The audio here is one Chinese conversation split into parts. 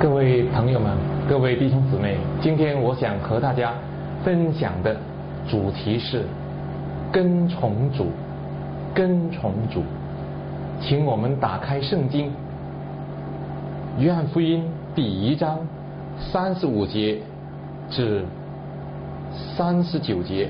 各位朋友们，各位弟兄姊妹，今天我想和大家分享的主题是跟从主。跟从主，请我们打开圣经，约翰福音第1章35节至39节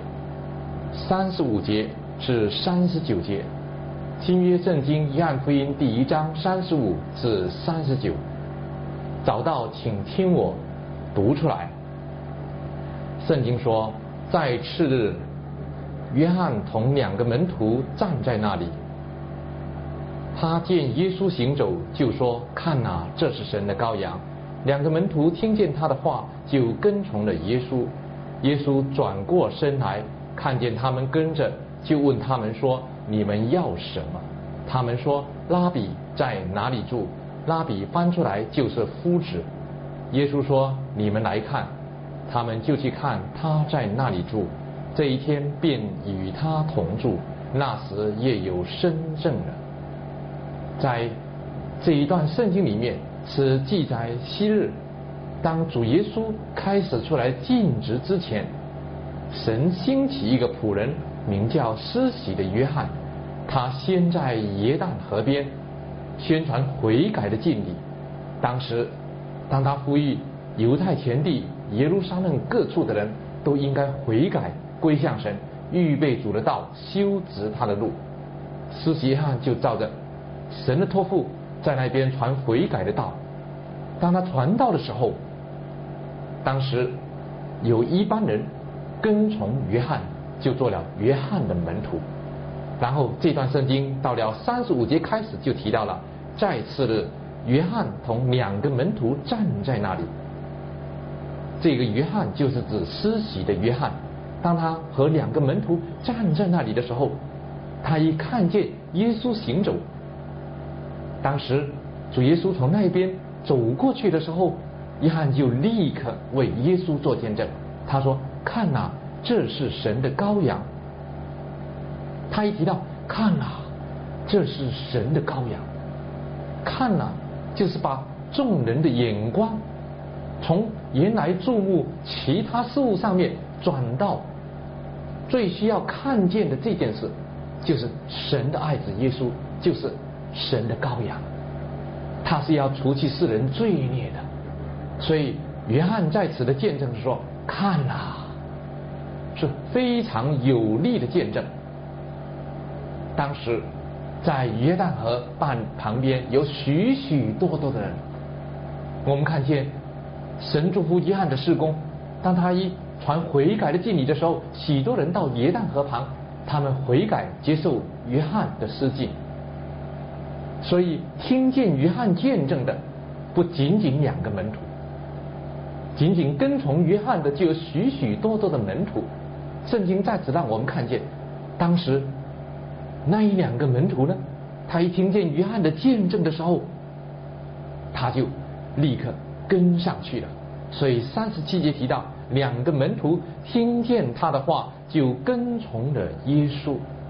，35节至39节。新约圣经约翰福音第1章35至39，找到请听我读出来。圣经说，在次日，约翰同2个门徒站在那里，他见耶稣行走，就说：看哪，这是神的羔羊。2个门徒听见他的话，就跟从了耶稣。耶稣转过身来，看见他们跟着，就问他们说：你们要什么？他们说：拉比在哪里住？拉比翻出来就是夫子。耶稣说：你们来看。他们就去看他在那里住，这一天便与他同住。那时夜有申正了。在这一段圣经里面是记载昔日当主耶稣开始出来尽职之前，神兴起一个仆人，名叫施洗的约翰。他先在约旦河边宣传悔改的敬礼。当时当他呼吁犹太全地耶路撒冷各处的人都应该悔改归向神，预备主的道，修直他的路。施洗约翰就照着神的托付在那边传悔改的道。当他传道的时候，当时有一班人跟从约翰，就做了约翰的门徒。然后这段圣经到了35节开始就提到了，再次的约翰同2个门徒站在那里。这个约翰就是指施洗的约翰。当他和2个门徒站在那里的时候，他一看见耶稣行走。当时主耶稣从那边走过去的时候，约翰就立刻为耶稣做见证。他说：看哪，这是神的羔羊。他一提到看哪，这是神的羔羊，看哪就是把众人的眼光从原来注目其他事物上面转到最需要看见的这件事，就是神的爱子耶稣，就是神的羔羊。他是要除去世人罪孽的。所以约翰在此的见证是说：看哪，是非常有力的见证。当时在约旦河旁边有许许多多的人。我们看见神祝福约翰的事工，当他一传悔改的敬礼的时候，许多人到约旦河旁，他们悔改接受约翰的施浸。所以听见约翰见证的不仅仅2个门徒，仅仅跟从约翰的就有许许多多的门徒。圣经在此让我们看见，当时那2个门徒呢，他一听见约翰的见证的时候，他就立刻跟上去了。所以37节提到2个门徒听见他的话，就跟从了耶稣。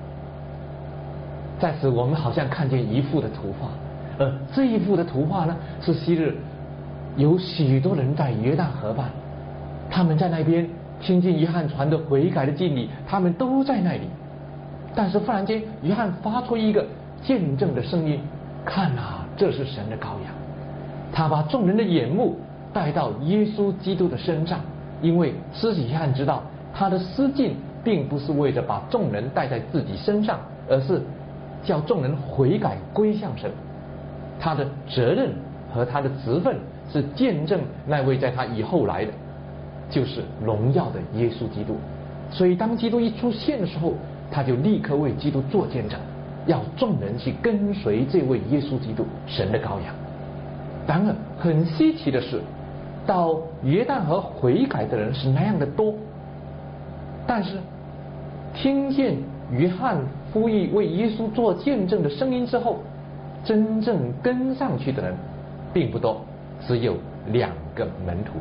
在此我们好像看见一幅的图画，而这一幅的图画呢，是昔日有许多人在约旦河畔，他们在那边听见约翰传的悔改的敬礼，他们都在那里。但是忽然间约翰发出一个见证的声音：看啊，这是神的羔羊。他把众人的眼目带到耶稣基督的身上，因为施洗约翰知道他的施浸并不是为了把众人带在自己身上，而是叫众人悔改归向神。他的责任和他的职分是见证那位在他以后来的，就是荣耀的耶稣基督。所以当基督一出现的时候，他就立刻为基督做见证，要众人去跟随这位耶稣基督，神的羔羊。然而很稀奇的是，到约旦河悔改的人是那样的多，但是听见约翰呼吁为耶稣做见证的声音之后，真正跟上去的人并不多，只有2个门徒。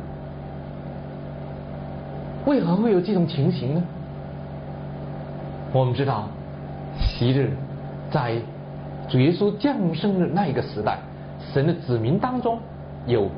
为何会有这种情形呢？我们知道，昔日在主耶稣降生的那一个时代，神的子民当中有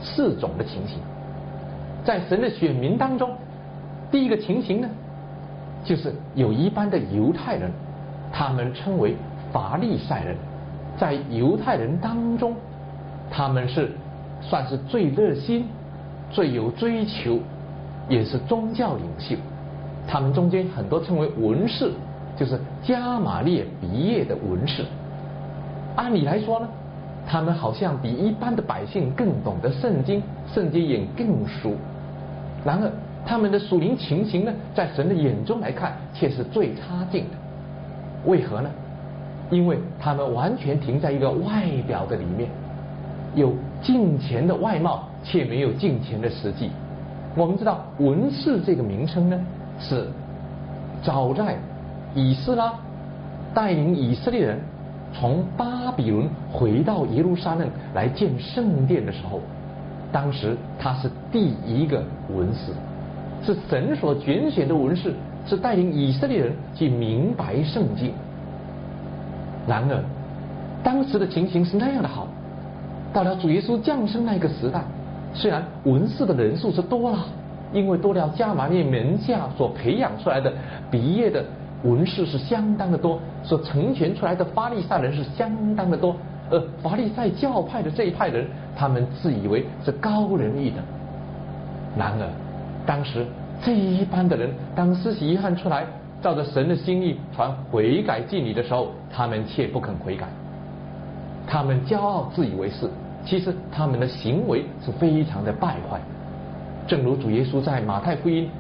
4种的情形。在神的选民当中，第一个情形呢，就是有一班的犹太人，他们称为法利赛人。在犹太人当中，他们算是最热心、最有追求，也是宗教领袖。他们中间很多称为文士，就是加玛列毕业的文士。按理来说呢，他们好像比一般的百姓更懂得圣经，圣经也更熟。然而他们的属灵情形呢，在神的眼中来看却是最差劲的。为何呢？因为他们完全停在一个外表的里面，有敬虔的外貌，却没有敬虔的实际。我们知道文士这个名称呢，是早在以斯拉带领以色列人从巴比伦回到耶路撒冷来建圣殿的时候，当时他是第一个文士，是神所拣选的文士，是带领以色列人去明白圣经。然而当时的情形是那样的好，到了主耶稣降生那个时代，虽然文士的人数是多了，因为多了加玛列门下所培养出来的毕业的文士是相当的多，所成全出来的法利赛人是相当的多，而法利赛教派的这一派人，他们自以为是高人一等。然而当时这一班的人，当施洗约翰出来照着神的心意传悔改敬礼的时候，他们却不肯悔改，他们骄傲自以为是，其实他们的行为是非常的败坏。正如主耶稣在马太福音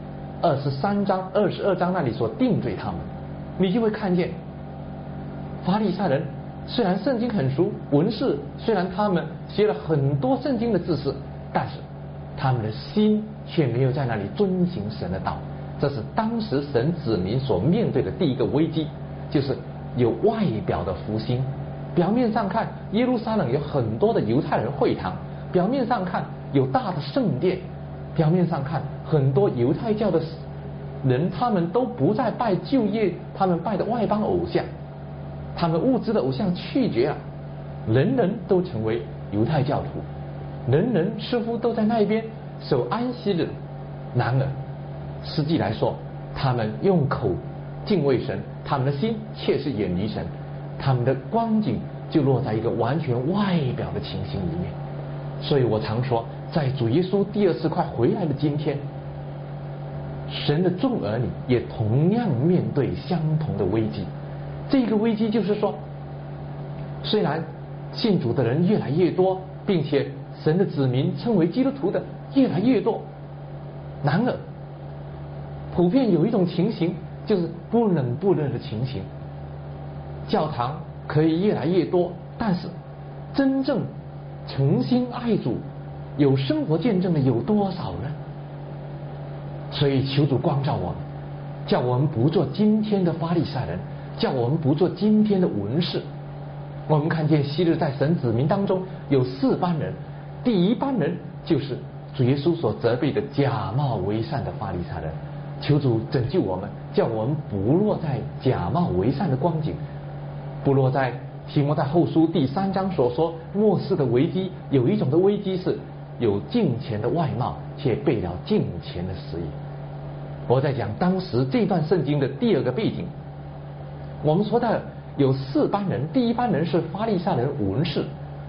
23章22章那里所定罪他们，你就会看见法利赛人虽然圣经很熟，文士虽然他们学了很多圣经的知识，但是他们的心却没有在那里遵行神的道。这是当时神子民所面对的第一个危机，就是有外表的复兴。表面上看耶路撒冷有很多的犹太人会堂，表面上看有大的圣殿，表面上看很多犹太教的人，他们都不再拜旧业他们拜的外邦偶像，他们物质的偶像去绝了，人人都成为犹太教徒，人人似乎都在那一边守安息日。然而实际来说，他们用口敬畏神，他们的心却是远离神，他们的光景就落在一个完全外表的情形里面。所以我常说，在主耶稣第二次快回来的今天，神的众儿女也同样面对相同的危机。这个危机就是说，虽然信主的人越来越多，并且神的子民称为基督徒的越来越多，然而普遍有一种情形，就是不冷不热的情形。教堂可以越来越多，但是真正诚心爱主有生活见证的有多少呢？所以求主光照我们，叫我们不做今天的法利赛人，叫我们不做今天的文士。我们看见昔日在神子民当中有4班人，第一班人就是主耶稣所责备的假冒为善的法利赛人。求主拯救我们，叫我们不落在假冒为善的光景，不落在提摩太后书第3章所说末世的危机。有一种的危机是有敬虔的外貌，却背了敬虔的实意。我在讲当时这段圣经的第二个背景。我们说到有4班人，第一班人是法利赛人文士，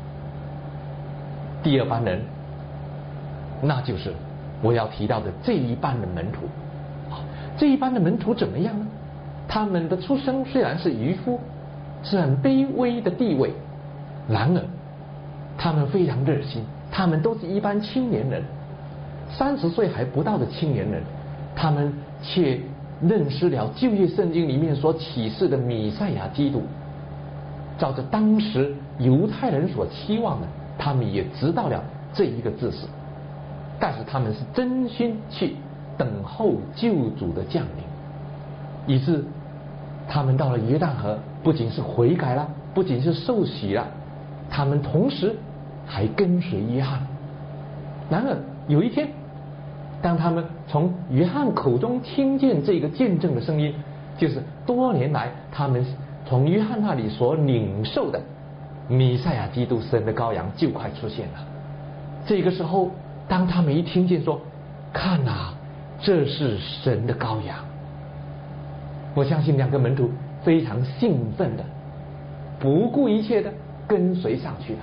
第二班人那就是我要提到的这一班的门徒。这一班的门徒怎么样呢？他们的出身虽然是渔夫，是很卑微的地位，然而他们非常热心，他们都是一般青年人，30岁还不到的青年人，他们却认识了旧约圣经里面所启示的弥赛亚基督。照着当时犹太人所期望的，他们也知道了这一个知识，但是他们是真心去等候救主的降临，以致他们到了约旦河，不仅是悔改了，不仅是受洗了，他们同时还跟随约翰。然而有一天，当他们从约翰口中听见这个见证的声音，就是多年来他们从约翰那里所领受的弥赛亚基督神的羔羊就快出现了。 这个时候，当他们一听见说看啊，这是神的羔羊，我相信两个门徒非常兴奋的不顾一切的跟随上去了。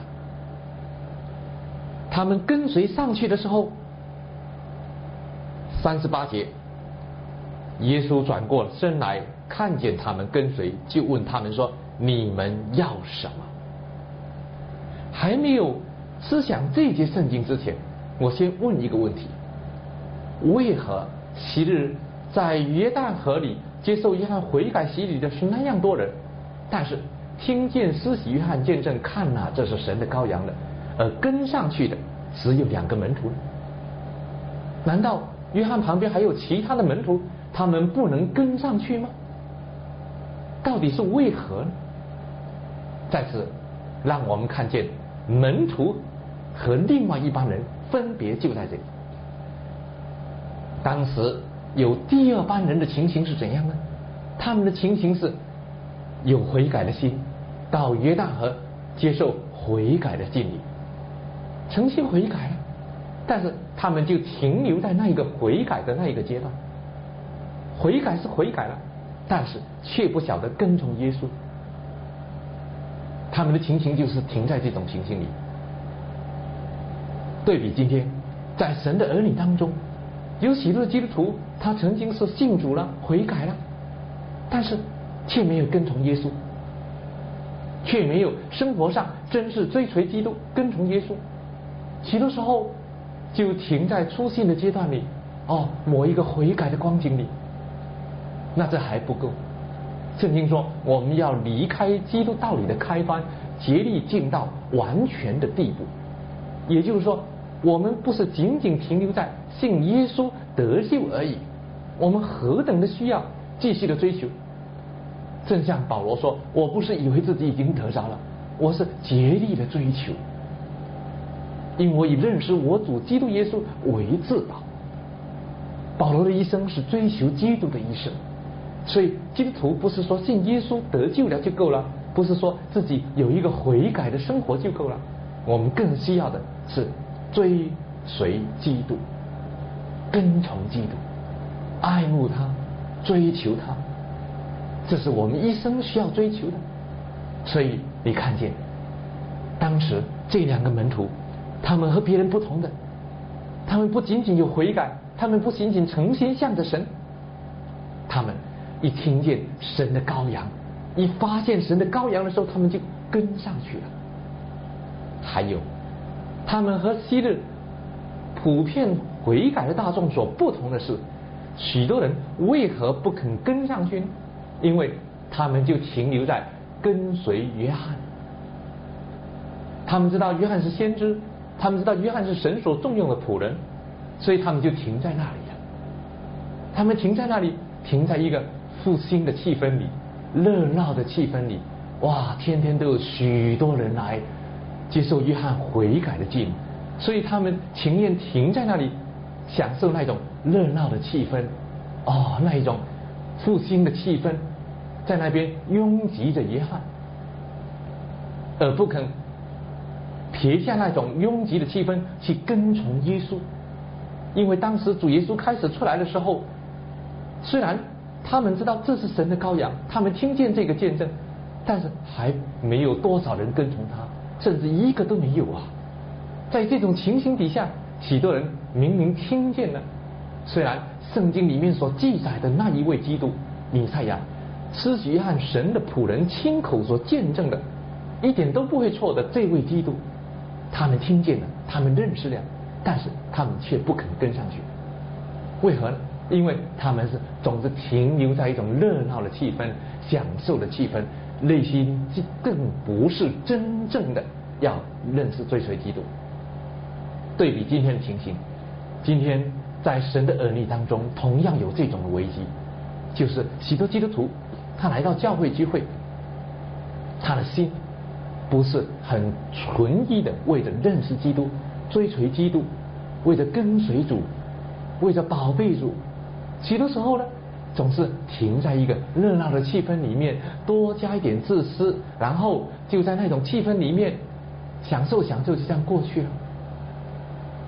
他们跟随上去的时候，38节，耶稣转过身来，看见他们跟随，就问他们说：你们要什么？还没有思想这节圣经之前，我先问一个问题：为何昔日在约旦河里接受约翰悔改洗礼的是那样多人，但是听见施洗约翰见证看啊，这是神的羔羊的，而跟上去的只有2个门徒呢？难道约翰旁边还有其他的门徒，他们不能跟上去吗？到底是为何呢？在此让我们看见门徒和另外一帮人分别就在这里。当时有第2班人的情形是怎样呢？他们的情形是有悔改的心，到约旦河接受悔改的敬礼，诚心悔改了，但是他们就停留在那一个悔改的那一个阶段。悔改是悔改了，但是却不晓得跟从耶稣。他们的情形就是停在这种情形里。对比今天在神的儿女当中，有许多的基督徒，他曾经是信主了，悔改了，但是却没有跟从耶稣，却没有生活上真是追随基督，跟从耶稣。许多时候就停在初信的阶段里，某一个悔改的光景里。那这还不够，圣经说我们要离开基督道理的开端，竭力进到完全的地步。也就是说，我们不是仅仅停留在信耶稣得救而已，我们何等的需要继续的追求。正像保罗说，我不是以为自己已经得着了，我是竭力的追求，因我以认识我主基督耶稣为至宝。保罗的一生是追求基督的一生，所以基督徒不是说信耶稣得救了就够了，不是说自己有一个悔改的生活就够了，我们更需要的是追随基督，跟从基督，爱慕他，追求他，这是我们一生需要追求的。所以你看见当时这2个门徒，他们和别人不同的，他们不仅仅有悔改，他们不仅仅诚心向着神，他们一听见神的羔羊，一发现神的羔羊的时候，他们就跟上去了。还有他们和昔日普遍悔改的大众所不同的是，许多人为何不肯跟上去呢？因为他们就停留在跟随约翰。他们知道约翰是先知，他们知道约翰是神所重用的仆人，所以他们就停在那里了。他们停在那里，停在一个复兴的气氛里，热闹的气氛里，哇，天天都有许多人来接受约翰悔改的敬，所以他们情愿停在那里，享受那种热闹的气氛，那一种复兴的气氛，在那边拥挤着约翰，而不肯撇下那种拥挤的气氛去跟从耶稣。因为当时主耶稣开始出来的时候，虽然他们知道这是神的羔羊，他们听见这个见证，但是还没有多少人跟从他，甚至一个都没有啊。在这种情形底下，许多人明明听见了，虽然圣经里面所记载的那一位基督弥赛亚，施洗约翰神的仆人亲口所见证的，一点都不会错的这位基督，他们听见了，他们认识了，但是他们却不肯跟上去。为何呢？因为他们是总是停留在一种热闹的气氛，享受的气氛，内心更不是真正的要认识追随基督。对比今天的情形，今天在神的儿女当中同样有这种的危机，就是许多基督徒他来到教会聚会，他的心不是很纯一的为着认识基督，追随基督，为着跟随主，为着宝贝主，许多时候呢总是停在一个热闹的气氛里面，多加一点自私，然后就在那种气氛里面享受就这样过去了。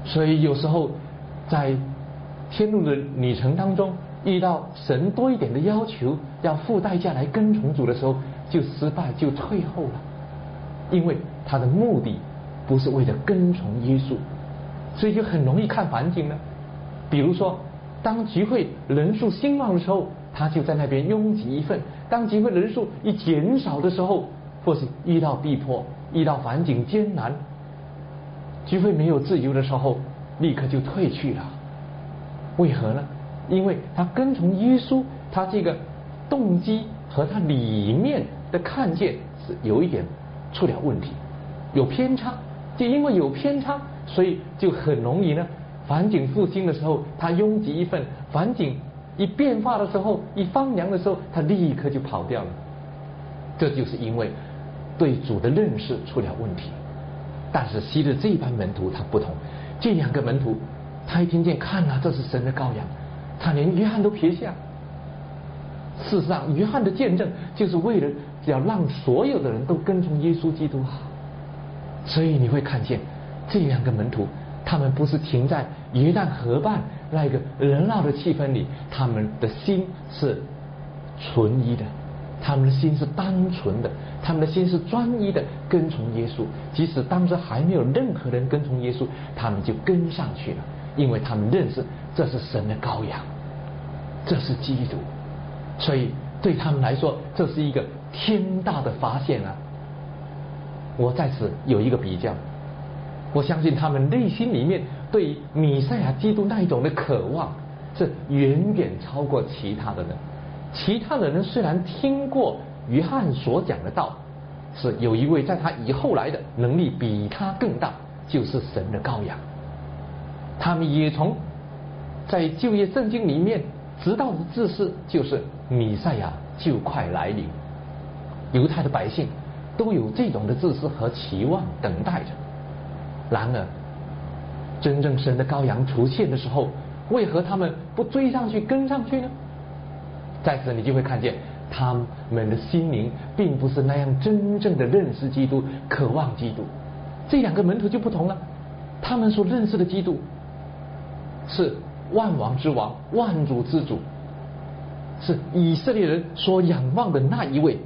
所以有时候在天路的旅程当中，遇到神多一点的要求，要付代价来跟从主的时候，就失败，就退后了。因为他的目的不是为了跟从耶稣，所以就很容易看环境呢。比如说，当聚会人数兴旺的时候，他就在那边拥挤一份；当聚会人数一减少的时候，或是遇到逼迫、遇到环境艰难，聚会没有自由的时候，立刻就退去了。为何呢？因为他跟从耶稣，他这个动机和他里面的看见是有一点出了问题，有偏差。就因为有偏差，所以就很容易呢，环境复兴的时候他拥挤一份，环境一变化的时候，一方凉的时候，他立刻就跑掉了。这就是因为对主的认识出了问题。但是昔日这一班门徒他不同，这两个门徒他一听见，看啊，这是神的羔羊，他连约翰都撇下。事实上，约翰的见证就是为了要让所有的人都跟从耶稣基督啊。所以你会看见这两个门徒，他们不是停在约旦河畔那个热闹的气氛里，他们的心是纯一的，他们的心是单纯的，他们的心是专一的跟从耶稣。即使当时还没有任何人跟从耶稣，他们就跟上去了，因为他们认识这是神的羔羊，这是基督。所以对他们来说，这是一个天大的发现啊！我在此有一个比较，我相信他们内心里面对弥赛亚基督那一种的渴望，是远远超过其他的人。其他的人虽然听过约翰所讲的道，是有一位在他以后来的能力比他更大，就是神的羔羊。他们也从在旧约圣经里面知道的知识，就是弥赛亚就快来临。犹太的百姓都有这种的自私和期望等待着。然而真正神的羔羊出现的时候，为何他们不追上去跟上去呢？在此你就会看见他们的心灵并不是那样真正的认识基督，渴望基督。这两个门徒就不同了，他们所认识的基督是万王之王，万主之主，是以色列人所仰望的那一位。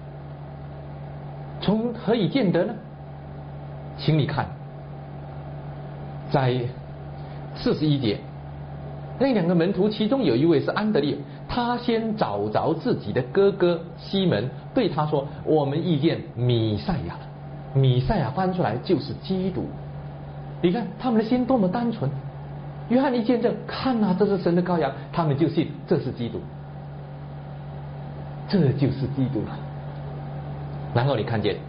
从何以见得呢？请你看在41节，那两个门徒其中有一位是安德烈，他先找着自己的哥哥西门，对他说，我们遇见弥赛亚了。弥赛亚翻出来就是基督。你看他们的心多么单纯。约翰一见证，看啊，这是神的羔羊，他们就信这是基督，这就是基督了。然后你看见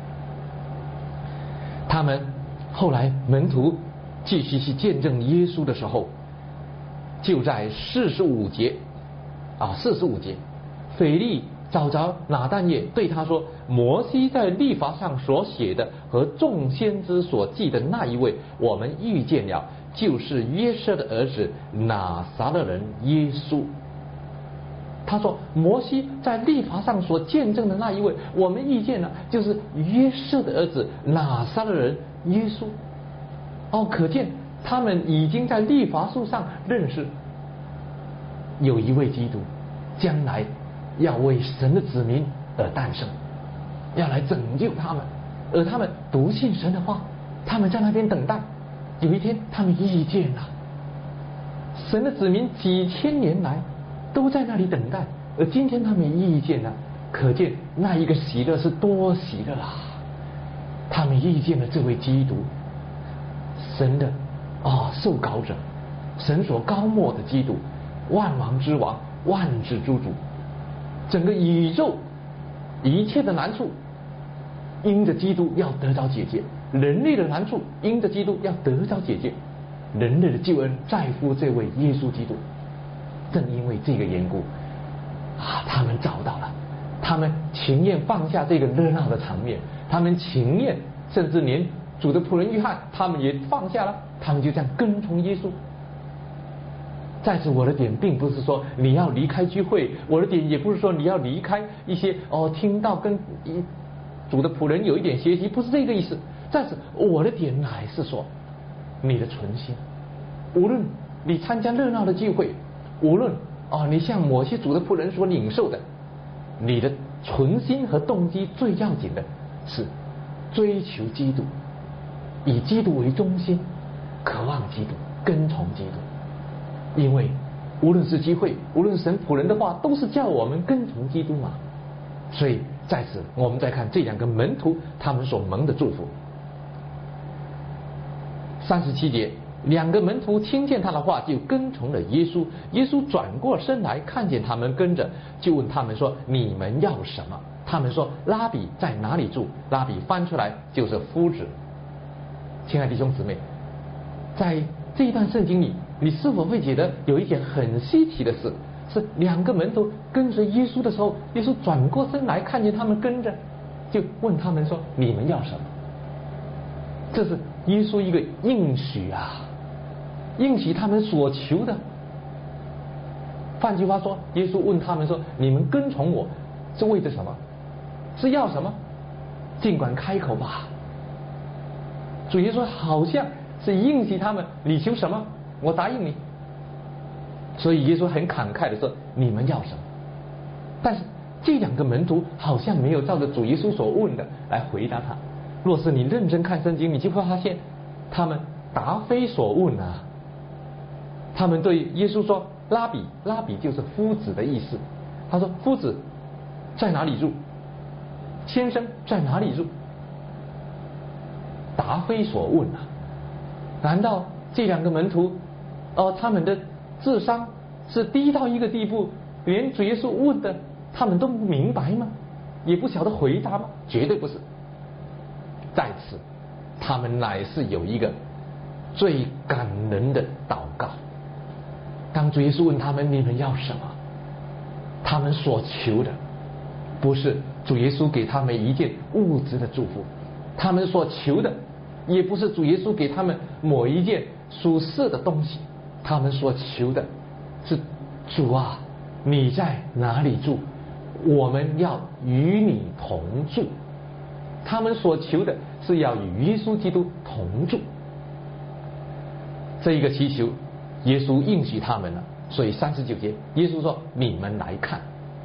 他们后来门徒继续去见证耶稣的时候，就在45节，45节，腓力找着拿但业，对他说，摩西在律法上所写的和众先知所记的那一位，我们遇见了，就是约瑟的儿子拿撒勒人耶稣。他说摩西在律法上所见证的那一位，我们遇见了，就是约瑟的儿子拿撒勒人耶稣。可见他们已经在律法书上认识有一位基督将来要为神的子民而诞生，要来拯救他们，而他们不信神的话，他们在那边等待。有一天他们遇见了神的子民，几千年来都在那里等待，而今天他们遇见了，可见那一个喜乐是多喜乐啊！他们遇见了这位基督，神的受膏者，神所膏抹的基督，万王之王，万主之主。整个宇宙一切的难处因着基督要得着解决，人类的难处因着基督要得着解决，人类的救恩在乎这位耶稣基督。正因为这个缘故他们找到了，他们情愿放下这个热闹的场面，他们情愿甚至连主的仆人约翰他们也放下了，他们就这样跟从耶稣。在此我的点并不是说你要离开聚会，我的点也不是说你要离开一些听到跟主的仆人有一点学习，不是这个意思。在此我的点乃是说， 你的存心。无论你参加热闹的聚会，无论你向某些主的仆人所领受的，你的存心和动机最要紧的是追求基督，以基督为中心，渴望基督，跟从基督。因为无论是机会，无论神仆人的话，都是叫我们跟从基督嘛。所以在此我们再看这两个门徒他们所蒙的祝福。37节，两个门徒听见他的话，就跟从了耶稣。耶稣转过身来，看见他们跟着，就问他们说：你们要什么？他们说：拉比在哪里住？拉比翻出来就是夫子。亲爱的弟兄姊妹，在这一段圣经里，你是否会觉得有一点很稀奇的事？是两个门徒跟随耶稣的时候，耶稣转过身来，看见他们跟着，就问他们说：你们要什么？这是耶稣一个应许啊，应许他们所求的。换句话说，耶稣问他们说：你们跟从我是为着什么？是要什么？尽管开口吧。主耶稣好像是应许他们，你求什么我答应你。所以耶稣很慷慨的说：你们要什么？但是这两个门徒好像没有照着主耶稣所问的来回答他。若是你认真看圣经，你就会发现他们答非所问啊。他们对耶稣说：拉比，拉比就是夫子的意思。他说：夫子在哪里住？先生在哪里住？答非所问啊。难道这两个门徒他们的智商是低到一个地步，连主耶稣问的他们都不明白吗？也不晓得回答吗？绝对不是。在此他们乃是有一个最感人的祷告。当主耶稣问他们你们要什么，他们所求的不是主耶稣给他们一件物质的祝福，他们所求的也不是主耶稣给他们某一件属世的东西，他们所求的是：主啊，你在哪里住？我们要与你同住。他们所求的是要与耶稣基督同住。这一个祈求耶稣应许他们了。所以39节耶稣说：你们来看。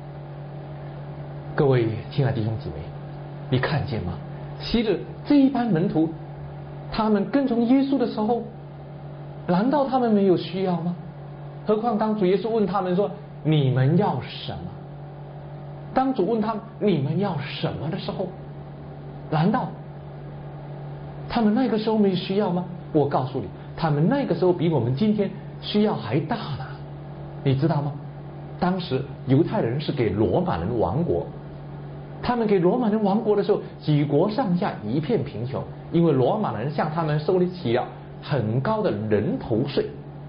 各位亲爱的弟兄姊妹，你看见吗？昔日这一班门徒他们跟从耶稣的时候，难道他们没有需要吗？何况当主耶稣问他们说：你们要什么？当主问他们你们要什么的时候，难道他们那个时候没需要吗？我告诉你，他们那个时候比我们今天需要还大呢。你知道吗？当时犹太人是给罗马人亡国，他们给罗马人亡国的时候，举国上下一片贫穷，因为罗马人向他们收了起了很高的人头税。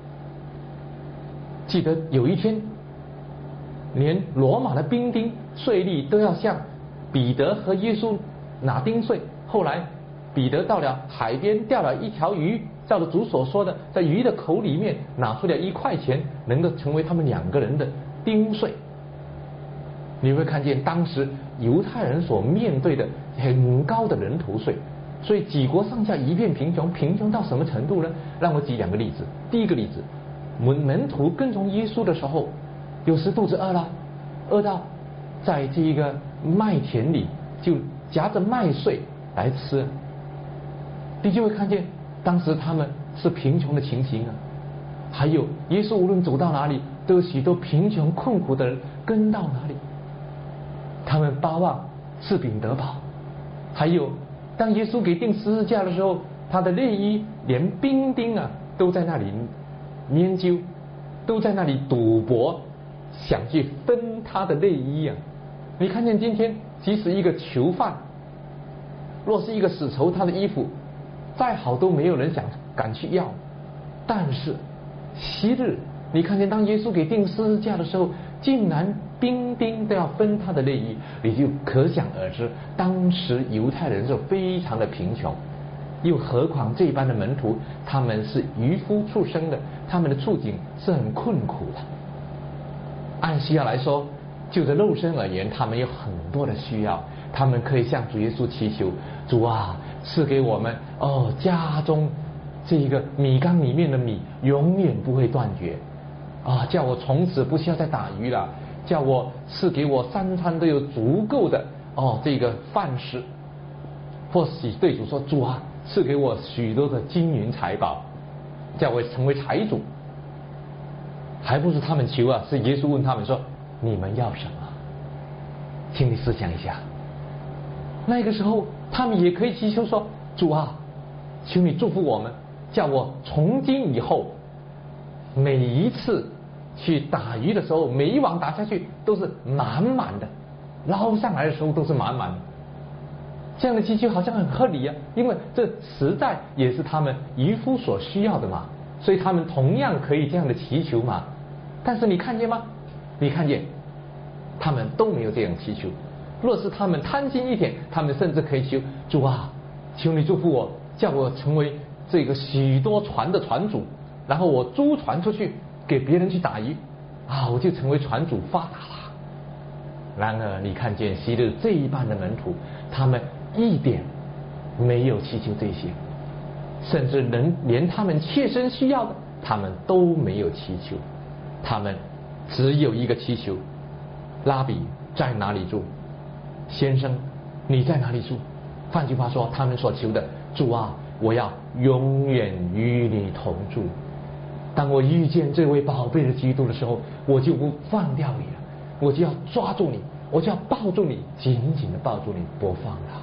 记得有一天，连罗马的兵丁税吏都要向彼得和耶稣拿丁税。后来彼得到了海边，钓了一条鱼，照着主所说的，在鱼的口里面拿出了1块钱，能够成为他们2个人的丁税。你会看见当时犹太人所面对的很高的人头税，所以举国上下一片贫穷。贫穷到什么程度呢？让我举2个例子。第一个例子，门徒跟从耶稣的时候，有时肚子饿了，饿到在这一个麦田里就夹着麦穗来吃。你就会看见当时他们是贫穷的情形啊。还有耶稣无论走到哪里，都有许多贫穷困苦的人跟到哪里，他们巴望吃饼得饱。还有当耶稣给钉十字架的时候，他的内衣连兵丁啊都在那里研究，都在那里赌博，想去分他的内衣啊。你看见今天即使一个囚犯，若是一个死囚，他的衣服再好都没有人敢去要。但是昔日你看见当耶稣给钉十字架的时候，竟然兵丁都要分他的内衣，你就可想而知当时犹太人是非常的贫穷。又何况这般的门徒，他们是渔夫出生的，他们的处境是很困苦的。按需要来说，就着肉身而言，他们有很多的需要，他们可以向主耶稣祈求：主啊，赐给我们家中这一个米缸里面的米永远不会断绝啊！叫我从此不需要再打鱼了，叫我赐给我3餐都有足够的这个饭食，或许对主说：主啊，赐给我许多的金银财宝，叫我成为财主。还不是他们求啊，是耶稣问他们说：你们要什么？请你思想一下，那个时候他们也可以祈求说：主啊，求你祝福我们，叫我从今以后每一次去打鱼的时候，每一网打下去都是满满的，捞上来的时候都是满满的。这样的祈求好像很合理啊，因为这实在也是他们渔夫所需要的嘛，所以他们同样可以这样的祈求嘛。但是你看见吗？你看见他们都没有这样祈求。若是他们贪心一点，他们甚至可以求：主啊，求你祝福我，叫我成为这个许多船的船主，然后我租船出去给别人去打鱼啊，我就成为船主发达了。然而你看见昔日这一班的门徒，他们一点没有祈求这些，甚至连他们切身需要的他们都没有祈求，他们只有一个祈求：拉比在哪里住？先生你在哪里住？换句话说，他们所求的：主啊，我要永远与你同住。当我遇见这位宝贝的基督的时候，我就不放掉你了，我就要抓住你，我就要抱住你，紧紧的抱住你，不放了。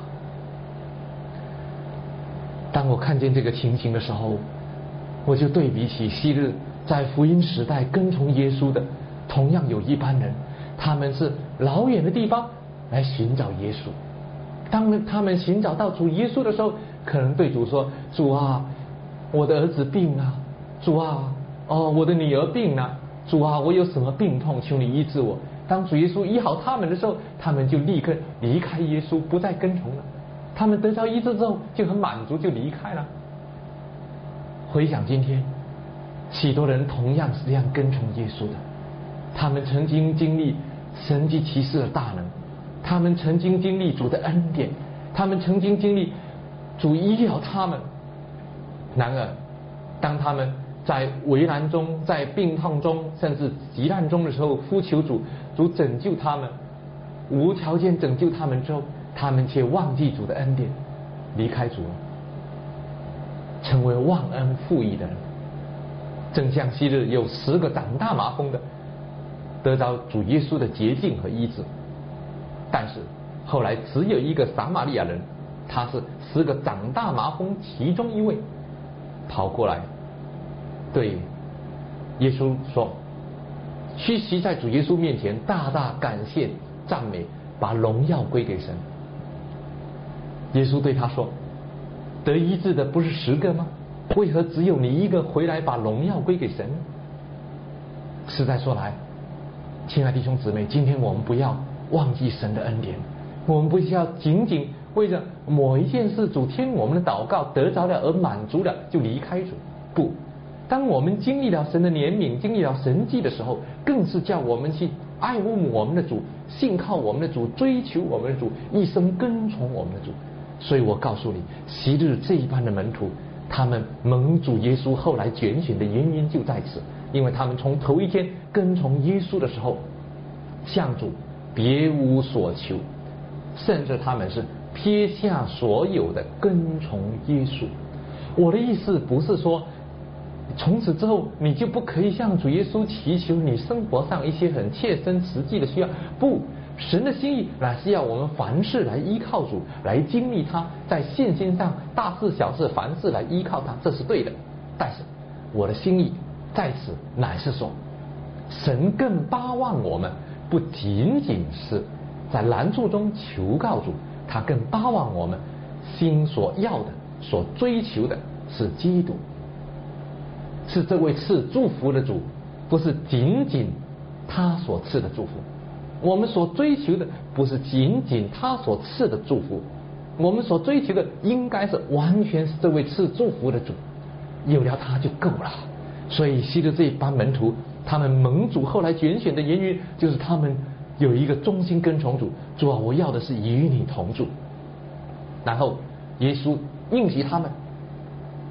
当我看见这个情形的时候，我就对比起昔日在福音时代跟从耶稣的，同样有一班人，他们是老远的地方来寻找耶稣。当他们寻找到主耶稣的时候，可能对主说：主啊，我的儿子病了，主啊，我的女儿病了，主啊，我有什么病痛，求你医治我。当主耶稣医好他们的时候，他们就立刻离开耶稣，不再跟从了。他们得到医治之后就很满足，就离开了。回想今天，许多人同样是这样跟从耶稣的，他们曾经经历神迹奇事的大能，他们曾经经历主的恩典，他们曾经经历主医疗他们。然而当他们在危难中，在病痛中，甚至急难中的时候，呼求主，主拯救他们，无条件拯救他们之后，他们却忘记主的恩典，离开主，成为忘恩负义的人。正像昔日有10个长大麻风的得到主耶稣的洁净和医治，但是后来只有一个撒玛利亚人，他是10个长大麻风其中一位，跑过来对耶稣说，屈膝在主耶稣面前大大感谢赞美，把荣耀归给神。耶稣对他说：得医治的不是10个吗？为何只有你一个回来把荣耀归给神？实在说来，亲爱的弟兄姊妹，今天我们不要忘记神的恩典，我们不需要仅仅为着某一件事主听我们的祷告得着了而满足了就离开主。不，当我们经历了神的怜悯，经历了神迹的时候，更是叫我们去爱慕我们的主，信靠我们的主，追求我们的主，一生跟从我们的主。所以我告诉你，昔日这一班的门徒，他们蒙主耶稣后来拣选的原因就在此，因为他们从头一天跟从耶稣的时候，向主别无所求，甚至他们是撇下所有的跟从耶稣。我的意思不是说从此之后你就不可以向主耶稣祈求你生活上一些很切身实际的需要，不，神的心意乃是要我们凡事来依靠主，来经历他，在信心上大事小事凡事来依靠他，这是对的。但是我的心意在此乃是说，神更巴望我们不仅仅是在难处中求告主，他更巴望我们心所要的，所追求的是基督，是这位赐祝福的主，不是仅仅他所赐的祝福。我们所追求的不是仅仅他所赐的祝福，我们所追求的应该是完全是这位赐祝福的主，有了他就够了。所以昔日这一班门徒，他们蒙主后来拣选的原因，就是他们有一个忠心跟从主，主啊，我要的是与你同住。然后耶稣应许他们，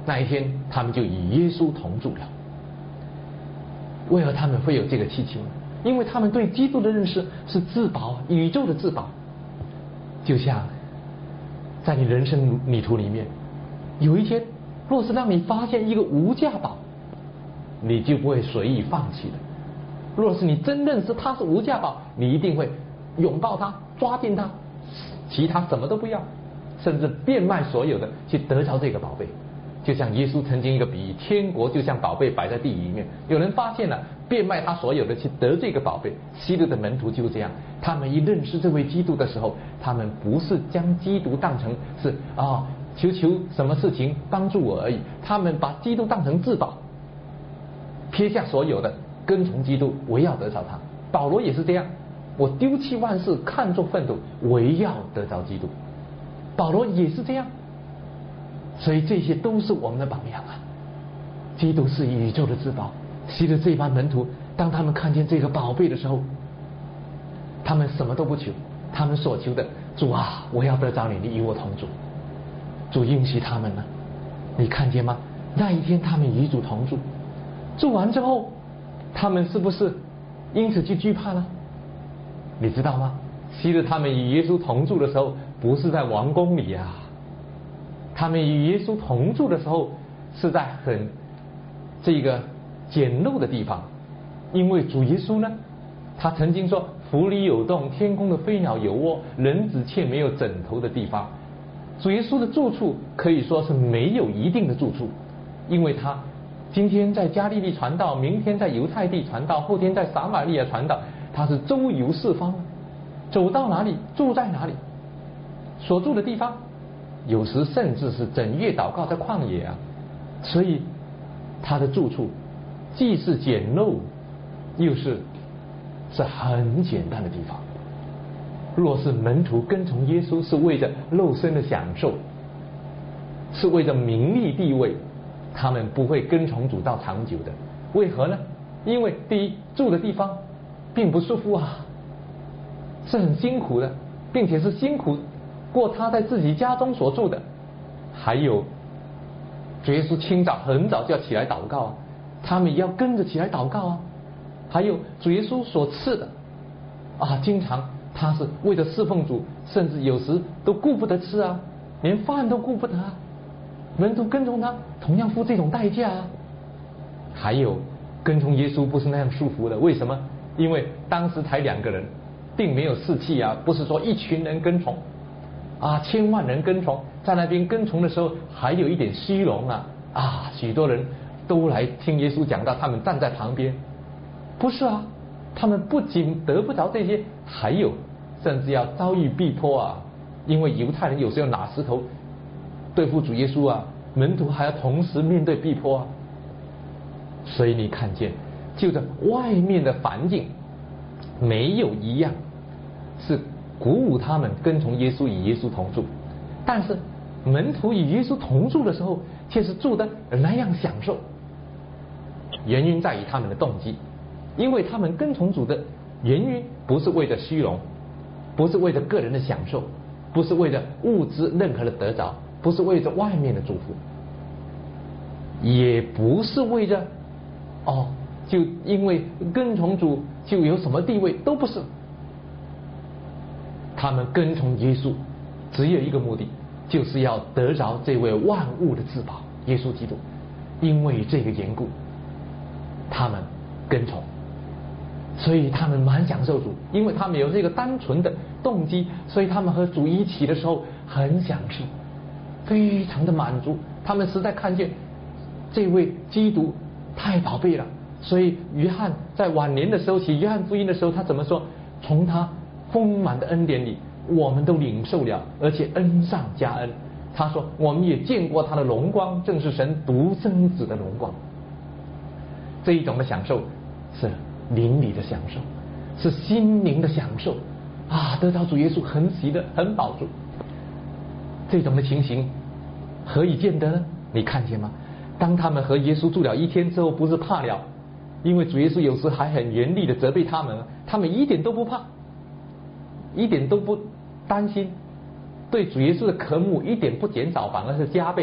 那一天他们就与耶稣同住了。为何他们会有这个祈求？因为他们对基督的认识是至宝，宇宙的至宝。就像在你人生旅途里面，有一天若是让你发现一个无价宝，你就不会随意放弃的。若是你真认识它是无价宝，你一定会拥抱它，抓紧它，其他什么都不要，甚至变卖所有的去得着这个宝贝。就像耶稣曾经一个比喻，天国就像宝贝摆在地里面，有人发现了，变卖他所有的去得这个宝贝。希律的门徒就是这样，他们一认识这位基督的时候，他们不是将基督当成是求什么事情帮助我而已，他们把基督当成至宝，撇下所有的跟从基督，唯要得着他。保罗也是这样，我丢弃万事，看作粪土，唯要得着基督。保罗也是这样。所以这些都是我们的榜样啊！基督是宇宙的至宝。希律这班门徒，当他们看见这个宝贝的时候，他们什么都不求，他们所求的，主啊，我要得着你，你与我同住。主应许他们呢，你看见吗？那一天他们与主同住，住完之后，他们是不是因此去惧怕呢？你知道吗？希律他们与耶稣同住的时候，不是在王宫里啊。他们与耶稣同住的时候，是在很这个简陋的地方，因为主耶稣呢，他曾经说：“府里有洞，天空的飞鸟有窝，人子却没有枕头的地方。”主耶稣的住处可以说是没有一定的住处，因为他今天在加利利传道，明天在犹太地传道，后天在撒玛利亚传道，他是周游四方，走到哪里住在哪里，所住的地方。有时甚至是整夜祷告在旷野啊，所以他的住处既是简陋，又是很简单的地方。若是门徒跟从耶稣是为着肉身的享受，是为着名利地位，他们不会跟从主到长久的。为何呢？因为第一，住的地方并不舒服啊，是很辛苦的，并且是辛苦过他在自己家中所住的。还有主耶稣很早就要起来祷告啊，他们也要跟着起来祷告啊。还有主耶稣所赐的经常他是为了侍奉主，甚至有时都顾不得吃啊，连饭都顾不得啊。门徒跟从他同样付这种代价啊。还有跟从耶稣不是那样舒服的，为什么？因为当时才2个人，并没有士气啊，不是说一群人跟从千万人跟从，在那边跟从的时候还有一点虚荣啊，许多人都来听耶稣讲道，他们站在旁边，不是啊，他们不仅得不着这些，还有甚至要遭遇逼迫啊，因为犹太人有时候拿石头对付主耶稣啊，门徒还要同时面对逼迫啊。所以你看见，就在外面的环境没有一样是鼓舞他们跟从耶稣，与耶稣同住，但是门徒与耶稣同住的时候，却是住的那样享受。原因在于他们的动机，因为他们跟从主的原因不是为了虚荣，不是为了个人的享受，不是为了物质任何的得着，不是为了外面的祝福，也不是为了就因为跟从主就有什么地位，都不是。他们跟从耶稣只有一个目的，就是要得着这位万物的至宝耶稣基督。因为这个缘故，他们跟从，所以他们蛮享受主，因为他们有这个单纯的动机，所以他们和主一起的时候很享受，非常的满足。他们实在看见这位基督太宝贝了，所以约翰在晚年的时候写约翰福音的时候，他怎么说？从他丰满的恩典里，我们都领受了，而且恩上加恩。他说我们也见过他的荣光，正是神独生子的荣光。这一种的享受是灵里的享受，是心灵的享受得到主耶稣很喜乐，很饱足。这种的情形何以见得呢？你看见吗？当他们和耶稣住了1天之后，不是怕了，因为主耶稣有时还很严厉的责备他们，他们一点都不怕，一点都不担心，对主耶稣的渴慕一点不减少，反而是加倍。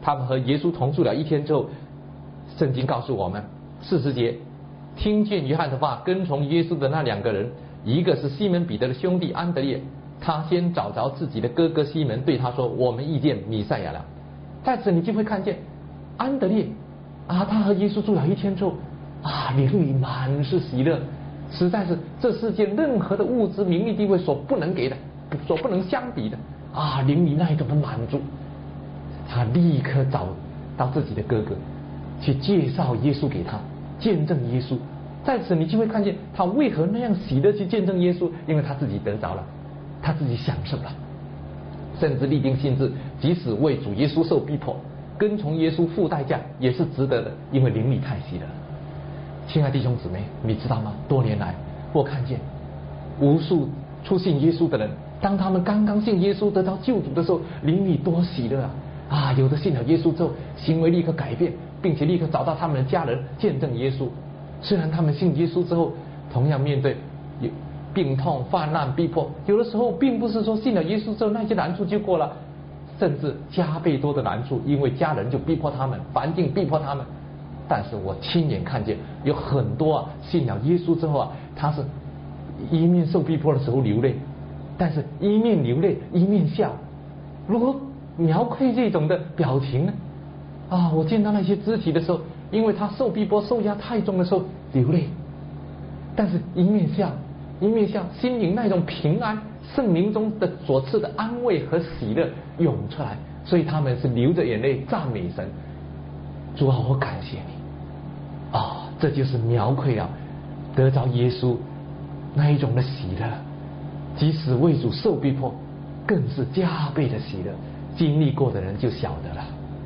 他们和耶稣同住了1天之后，圣经告诉我们40节，听见约翰的话，跟从耶稣的那2个人，一个是西门彼得的兄弟安德烈，他先找着自己的哥哥西门，对他说：我们遇见弥赛亚了。在此你就会看见安德烈他和耶稣住了1天之后灵里满是喜乐，实在是这世界任何的物质名利地位所不能给的，所不能相比的灵里那一种的满足。他立刻找到自己的哥哥去介绍耶稣给他，见证耶稣。在此你就会看见他为何那样喜乐去见证耶稣，因为他自己得着了，他自己享受了，甚至立定心志，即使为主耶稣受逼迫，跟从耶稣付代价也是值得的，因为灵里太喜乐了。亲爱弟兄姊妹，你知道吗？多年来我看见无数初信耶稣的人，当他们刚刚信耶稣得到救主的时候，灵里多喜乐有的信了耶稣之后，行为立刻改变，并且立刻找到他们的家人见证耶稣。虽然他们信耶稣之后，同样面对病痛、患难、逼迫，有的时候并不是说信了耶稣之后那些难处就过了，甚至加倍多的难处，因为家人就逼迫他们，环境逼迫他们。但是我亲眼看见有很多信了耶稣之后他是一面受逼迫的时候流泪，但是一面流泪一面笑。如何描绘这种的表情呢？我见到那些肢体的时候，因为他受逼迫受压太重的时候流泪，但是一面笑一面笑，心灵那种平安，圣灵中的所赐的安慰和喜乐涌出来，所以他们是流着眼泪赞美神。主我感谢你这就是描绘了得着耶稣那一种的喜乐，即使为主受逼迫，更是加倍的喜乐。经历过的人就晓得了。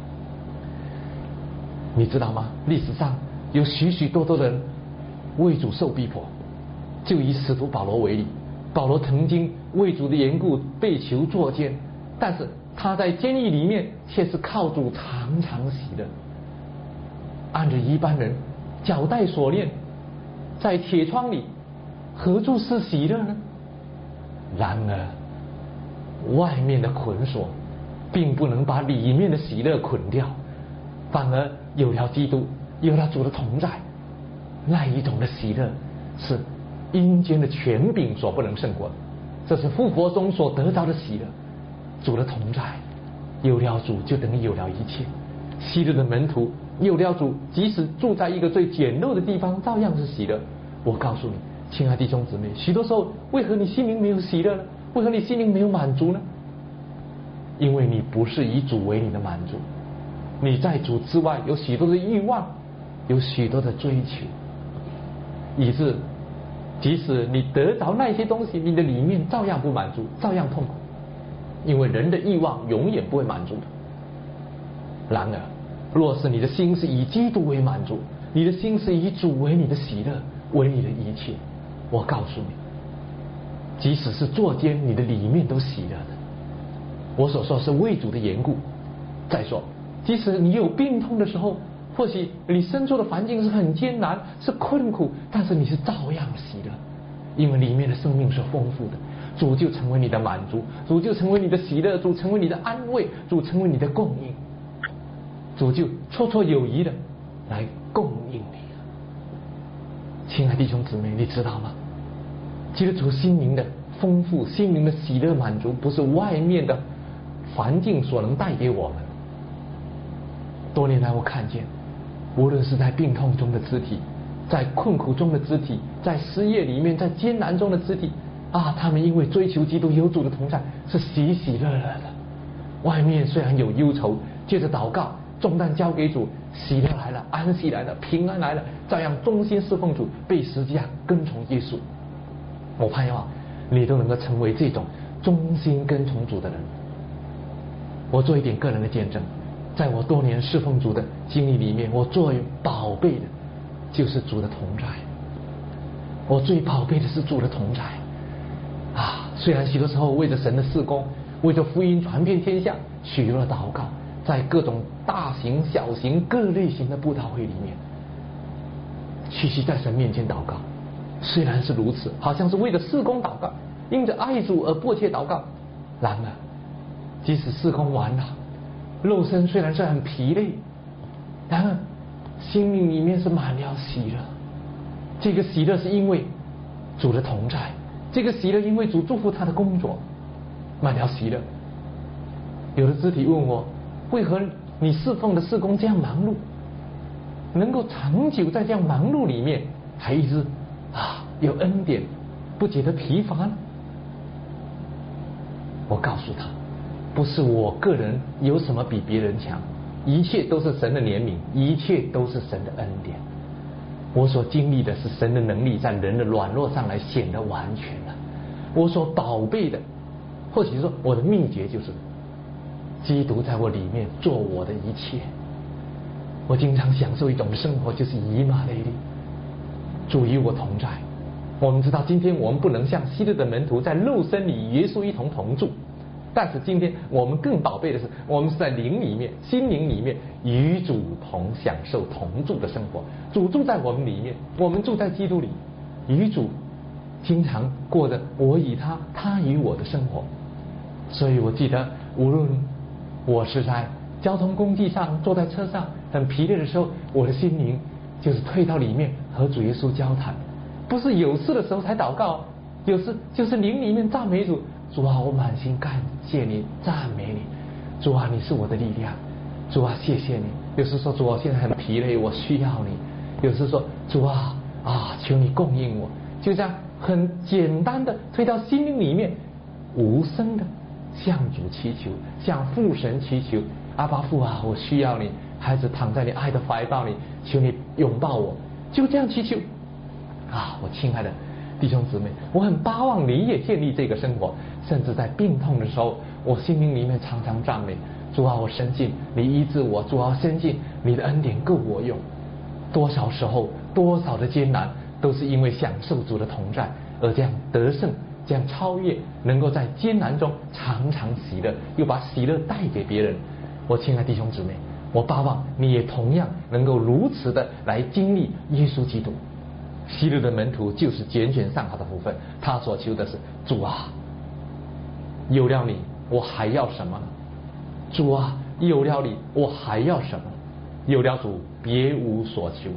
你知道吗？历史上有许许多多的人为主受逼迫，就以使徒保罗为例，保罗曾经为主的缘故被囚坐监，但是他在监狱里面却是靠主常常喜乐。按着一般人脚带锁链在铁窗里，何处是喜乐呢？然而外面的捆锁并不能把里面的喜乐捆掉，反而有了基督，有了主的同在，那一种的喜乐是阴间的权柄所不能胜过的。这是复活中所得到的喜乐。主的同在，有了主就等于有了一切。喜乐的门徒有了主，即使住在一个最简陋的地方，照样是喜乐。我告诉你，亲爱的弟兄姊妹，许多时候为何你心灵没有喜乐呢？为何你心灵没有满足呢？因为你不是以主为你的满足，你在主之外有许多的欲望，有许多的追求，以致即使你得着那些东西，你的里面照样不满足，照样痛苦。因为人的欲望永远不会满足的。然而若是你的心是以基督为满足，你的心是以主为你的喜乐，为你的一切，我告诉你，即使是坐监，你的里面都喜乐的。我所说是为主的缘故。再说即使你有病痛的时候，或许你身处的环境是很艰难，是困苦，但是你是照样喜乐，因为里面的生命是丰富的。主就成为你的满足，主就成为你的喜乐，主成为你的安慰，主成为你的供应，主就绰绰有余的来供应你。亲爱的弟兄姊妹，你知道吗？基督徒心灵的丰富，心灵的喜乐满足，不是外面的环境所能带给我们。多年来我看见，无论是在病痛中的肢体，在困苦中的肢体，在失业里面，在艰难中的肢体他们因为追求基督有主的同在，是喜喜乐乐的。外面虽然有忧愁，借着祷告重担交给主，喜乐来了，安息来了，平安来了，照样忠心侍奉主，被十字架跟从耶稣。我盼望你都能够成为这种忠心跟从主的人。我做一点个人的见证，在我多年侍奉主的经历里面，我最宝贝的就是主的同在。我最宝贝的是主的同在虽然许多时候为着神的事工，为着福音传遍天下，许多的祷告，在各种大型小型各类型的布道会里面，屈膝在神面前祷告。虽然是如此，好像是为着事工祷告，因着爱主而迫切祷告，然而即使事工完了， 肉身虽然是很疲累，然而心灵里面是满了喜乐。这个喜乐是因为主的同在，这个喜乐因为主祝福他的工作，满了喜乐。有的肢体问我，为何你侍奉的事工这样忙碌，能够长久在这样忙碌里面还一直有恩典，不觉得疲乏呢？我告诉他，不是我个人有什么比别人强，一切都是神的怜悯，一切都是神的恩典。我所经历的是神的能力在人的软弱上来显得完全了。我所宝贝的，或许说我的秘诀就是基督在我里面做我的一切。我经常享受一种生活，就是以马内利，主与我同在。我们知道今天我们不能像希律的门徒在肉身里与耶稣一同同住，但是今天我们更宝贝的是，我们是在灵里面、心灵里面与主同享受同住的生活。主住在我们里面，我们住在基督里，与主经常过着我与他，他与我的生活。所以我记得，无论我是在交通工具上，坐在车上很疲累的时候，我的心灵就是退到里面和主耶稣交谈。不是有事的时候才祷告，有时就是灵里面赞美主。主啊，我满心感谢你，赞美你。主啊，你是我的力量。主啊，谢谢你。有时说主啊，现在很疲累，我需要你。有时说主啊，求你供应我。就这样很简单的推到心灵里面，无声的向主祈求，向父神祈求。阿爸父啊，我需要你，孩子躺在你爱的怀抱里，求你拥抱我。就这样祈求。我亲爱的弟兄姊妹，我很巴望你也建立这个生活，甚至在病痛的时候，我心灵里面常常赞美主啊，我深信你医治我，主啊，深信你的恩典够我用。多少时候，多少的艰难，都是因为享受主的同在，而这样得胜，这样超越，能够在艰难中常常喜乐，又把喜乐带给别人。我亲爱的弟兄姊妹，我巴望你也同样能够如此的来经历耶稣基督。希律的门徒就是拣选上好的福分，他所求的是主啊，有了你我还要什么呢？主啊，有了你我还要什么？有了主别无所求。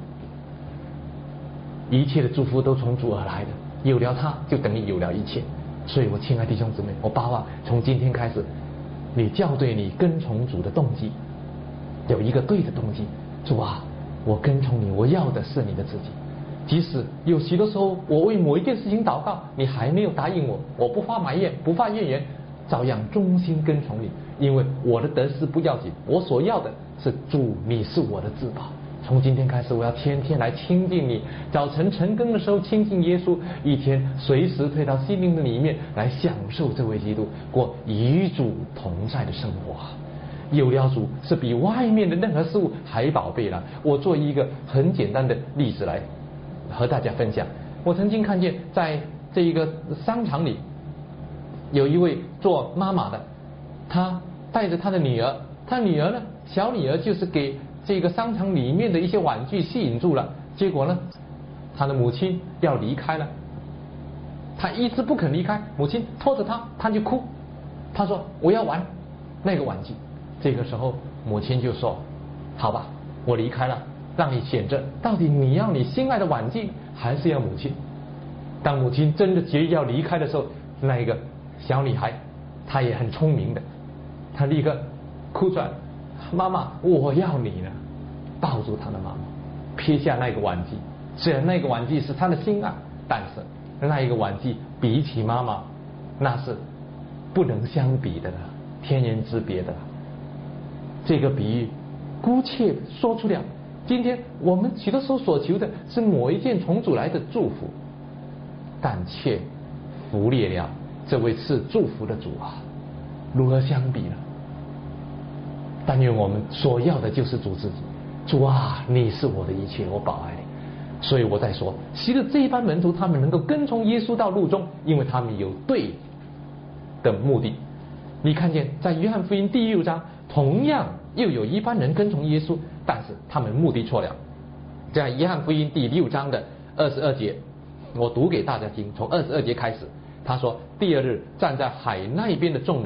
一切的祝福都从主而来的，有了他就等于有了一切。所以我亲爱的弟兄姊妹，我巴望从今天开始，你校对你跟从主的动机，有一个对的动机。主啊，我跟从你，我要的是你的自己。即使有许多时候我为某一件事情祷告，你还没有答应我，我不发埋怨，不发怨言，照样忠心跟从你。因为我的得失不要紧，我所要的是主，你是我的至宝。从今天开始，我要天天来亲近你。早晨晨更的时候亲近耶稣，一天随时退到心灵的里面来享受这位基督，过与主同在的生活。有了主是比外面的任何事物还宝贝了。我做一个很简单的例子来和大家分享。我曾经看见在这一个商场里，有一位做妈妈的，她带着她的女儿，她女儿呢，小女儿就是给这个商场里面的一些玩具吸引住了，结果呢，她的母亲要离开了，她一直不肯离开，母亲拖着她，她就哭，她说我要玩那个玩具。这个时候母亲就说好吧，我离开了，让你选择，到底你要你心爱的玩具还是要母亲？当母亲真的决意要离开的时候，那一个小女孩她也很聪明的，她立刻哭出来，妈妈我要你了，抱住她的妈妈，撇下那个玩具。虽然那个玩具是她的心爱，但是那一个玩具比起妈妈那是不能相比的了，天渊之别的了。这个比喻姑且说出了，今天我们许多时候所求的是某一件从主来的祝福，但却忽略了这位赐祝福的主啊，如何相比呢？但愿我们所要的就是主自己。主啊，你是我的一切，我宝爱你。所以我在说，其实这一班门徒他们能够跟从耶稣到路中，因为他们有对的目的。你看见在约翰福音第6章，同样又有一班人跟从耶稣，但是他们目的错了。在约翰福音第6章的22节，我读给大家听，从22节开始，他说：第二日站在海那边的众人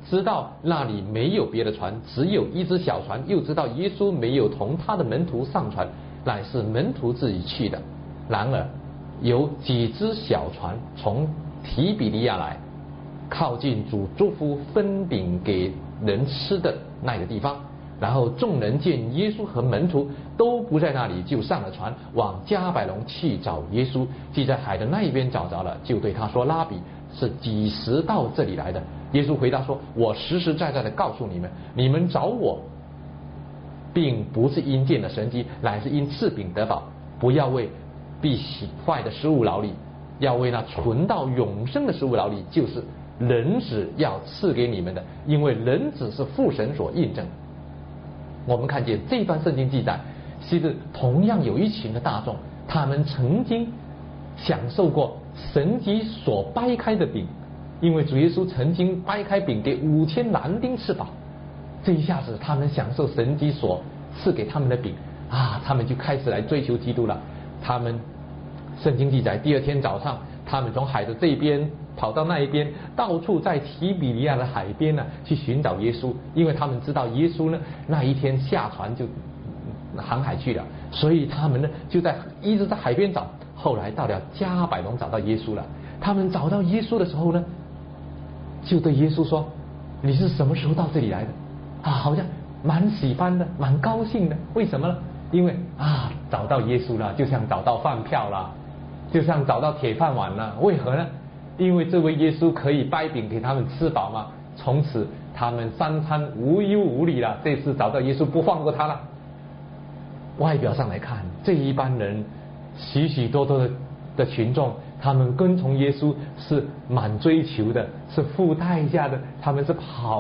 知道那里没有别的船，只有一只小船，又知道耶稣没有同他的门徒上船，乃是门徒自己去的。然而有几只小船从提比利亚来，靠近主祝福分饼给人吃的那个地方。然后众人见耶稣和门徒都不在那里，就上了船，往迦百农去找耶稣。既在海的那一边找着了，就对他说：拉比，是几时到这里来的？耶稣回答说：我实实在在的告诉你们，你们找我并不是因见了神迹，乃是因赐饼得饱。不要为必洗坏的食物劳力，要为那存到永生的食物劳力，就是人子要赐给你们的，因为人子是父神所印证。我们看见这段圣经记载，其实同样有一群的大众，他们曾经享受过神迹所掰开的饼，因为主耶稣曾经掰开饼给5000男丁吃饱。这一下子他们享受神迹所赐给他们的饼啊，他们就开始来追求基督了。他们圣经记载，第二天早上，他们从海的这边跑到那一边，到处在提比利亚的海边呢去寻找耶稣，因为他们知道耶稣呢那一天下船就航海去了，所以他们呢就一直在海边找。后来到了迦百农找到耶稣了，他们找到耶稣的时候呢，就对耶稣说：你是什么时候到这里来的？啊，好像蛮喜欢的，蛮高兴的。为什么呢？因为找到耶稣了，就像找到饭票了，就像找到铁饭碗了。为何呢？因为这位耶稣可以掰饼给他们吃饱嘛，从此他们3餐无忧无虑了。这次找到耶稣不放过他了。外表上来看，这一班人许许多多的群众，他们跟从耶稣是满追求的，是付代价的，他们是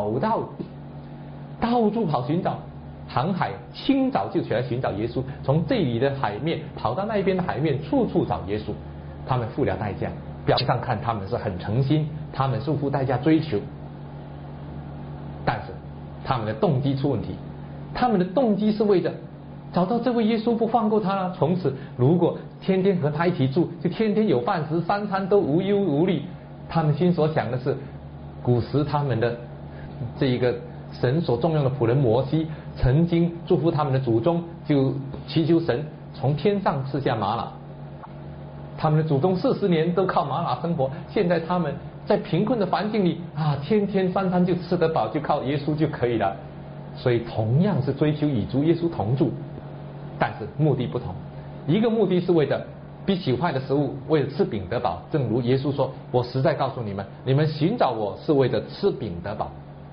到处跑寻找，航海清早就起来寻找耶稣，从这里的海面跑到那边的海面，处处找耶稣。他们付了代价，表面上看他们是很诚心，他们是付代价追求，但是他们的动机出问题。他们的动机是为着找到这位耶稣不放过他了，从此如果天天和他一起住，就天天有饭食，3餐都无忧无虑。他们心所想的是，古时他们的这一个神所重用的仆人摩西曾经祝福他们的祖宗，就祈求神从天上赐下玛瑙。他们的祖宗40年都靠玛瑙生活，现在他们在贫困的环境里天天3餐就吃得饱，就靠耶稣就可以了。所以同样是追求与主耶稣同住，但是目的不同。一个目的是为了必洗坏的食物，为了吃饼得饱。正如耶稣说：我实在告诉你们，你们寻找我是为了吃饼得饱。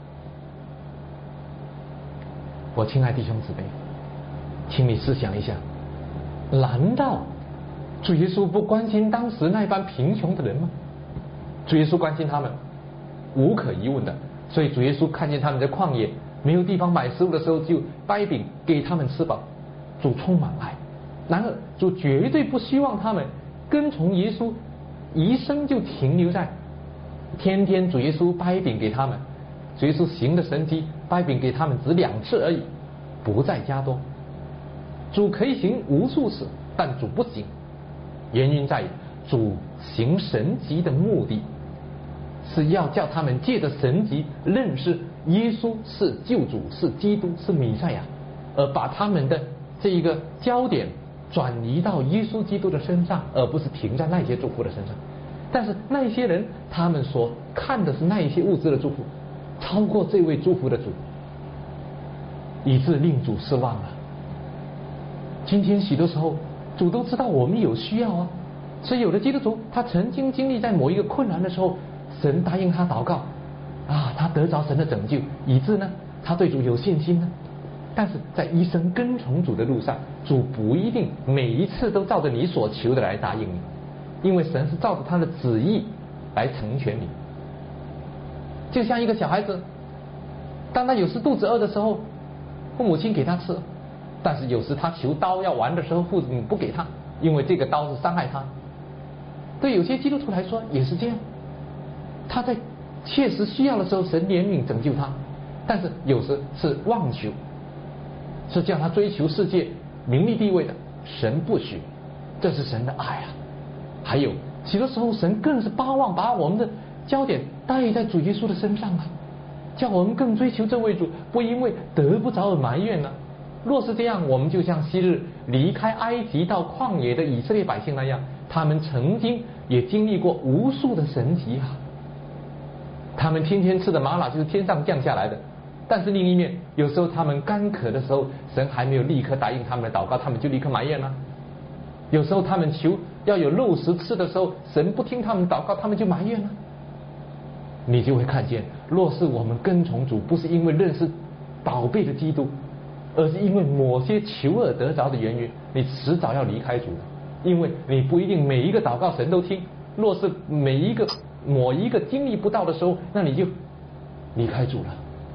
我亲爱弟兄姊妹，请你思想一下，难道主耶稣不关心当时那般贫穷的人吗？主耶稣关心他们，无可疑问的。所以主耶稣看见他们在旷野没有地方买食物的时候，就掰饼给他们吃饱。主充满爱，然而主绝对不希望他们跟从耶稣一生就停留在天天主耶稣掰饼给他们，主耶稣行的神迹掰饼给他们只2次而已，不再加多。主可以行无数次，但主不行，原因在于主行神迹的目的是要叫他们借着神迹认识耶稣是救主，是基督，是弥赛亚，而把他们的这一个焦点转移到耶稣基督的身上，而不是停在那些祝福的身上。但是那些人，他们所看的是那一些物质的祝福，超过这位祝福的主，以致令主失望了。今天许多时候，主都知道我们有需要啊，所以有的基督徒他曾经经历在某一个困难的时候，神答应他祷告他得着神的拯救，以致呢他对主有信心呢。但是在一生跟从主的路上，主不一定每一次都照着你所求的来答应你，因为神是照着他的旨意来成全你。就像一个小孩子，当他有时肚子饿的时候，父母亲给他吃，但是有时他求刀要玩的时候，父母不给他，因为这个刀是伤害他。对有些基督徒来说也是这样，他在切实需要的时候，神怜悯拯救他，但是有时是妄求，是叫他追求世界名利地位的，神不许，这是神的爱啊。还有许多时候，神更是巴望把我们的焦点带在主耶稣的身上啊。 叫我们更追求这位主，不因为得不着而埋怨呢？若是这样，我们就像昔日离开埃及到旷野的以色列百姓那样，他们曾经也经历过无数的神迹啊。他们天天吃的玛瑙就是天上降下来的，但是另一面，有时候他们干渴的时候，神还没有立刻答应他们的祷告，他们就立刻埋怨了。有时候他们求要有肉食吃的时候，神不听他们祷告，他们就埋怨了。你就会看见，若是我们跟从主，不是因为认识宝贝的基督，而是因为某些求而得着的原因，你迟早要离开主的，因为你不一定每一个祷告神都听。若是某一个经历不到的时候，那你就离开主了。